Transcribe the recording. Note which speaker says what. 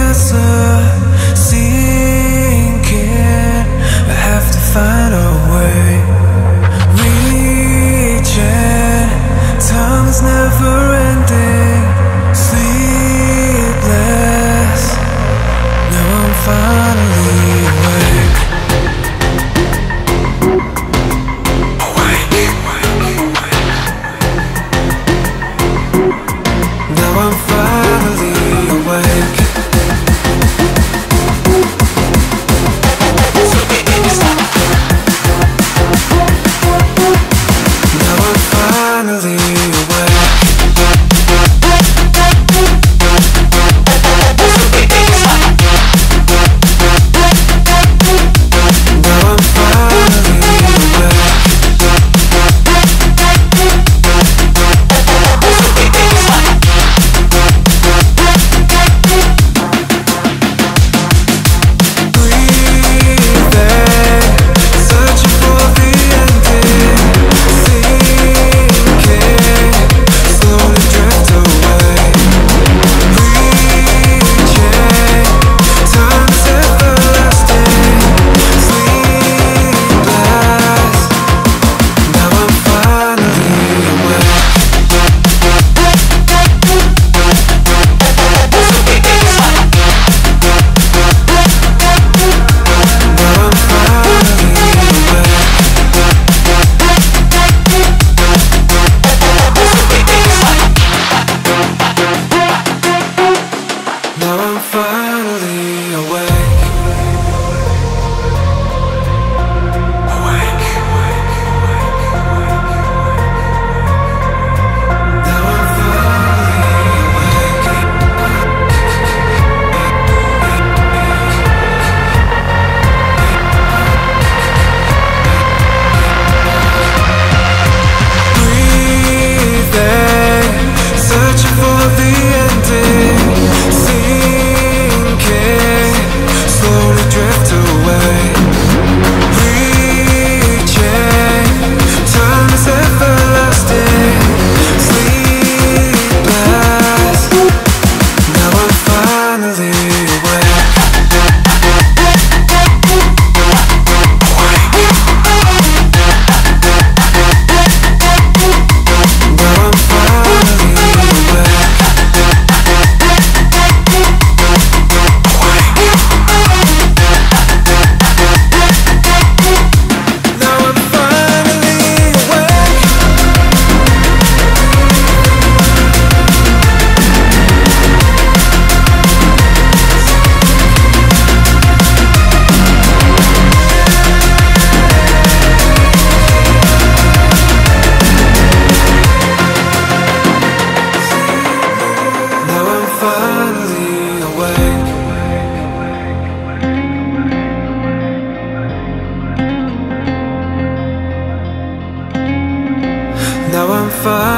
Speaker 1: answer sinking. I have to find a way. Reaching, time's never ending. Sleepless, now I'm finally awake. Now I'm finally awake. Now I'm finally awake. Now I'm finally awake. Now I'm finally awake. Awake. Now I'm finally awake. Breathing, searching for the ending. Sinking, slowly drift away. Reaching, time is everlasting. Sleepless, now I'm finally awake. Now I'm finally awake. Now I'm finally awake. Now I'm finally awake. Now I'm finally